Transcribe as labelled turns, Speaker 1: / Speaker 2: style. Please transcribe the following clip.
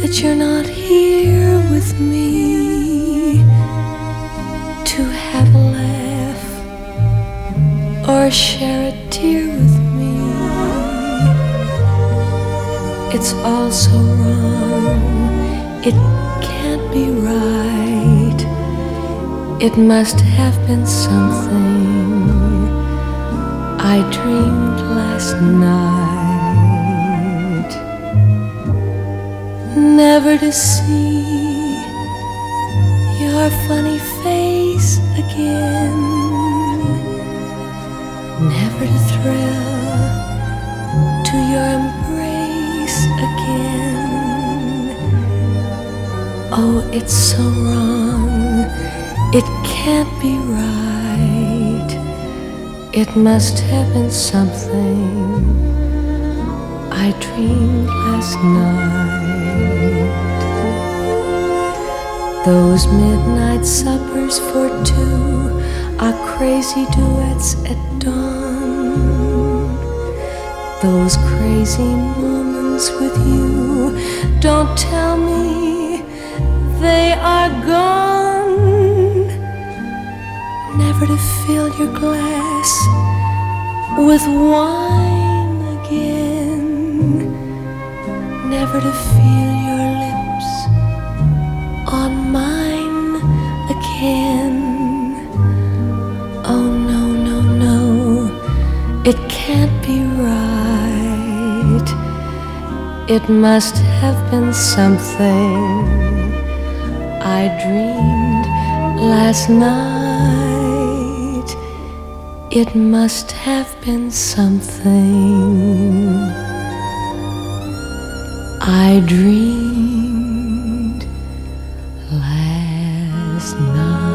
Speaker 1: that you're not here with me to have a laugh or share a tear with me. It's all so wrong, it can't be right. It must have been something I dreamed last night. Never to see your funny face again, never to thrill to your embrace again. Oh, it's so wrong, it can't be right. It must have been something I dreamed last night. Those midnight suppers for two are crazy duets at dawn. Those crazy moments with you, don't tell me they are gone. Never to fill your glass with wine again, never to feel your lips on mine again. Oh no, no, no, it can't be right. It must have been something I dreamed last night. It must have been something I dreamed last night.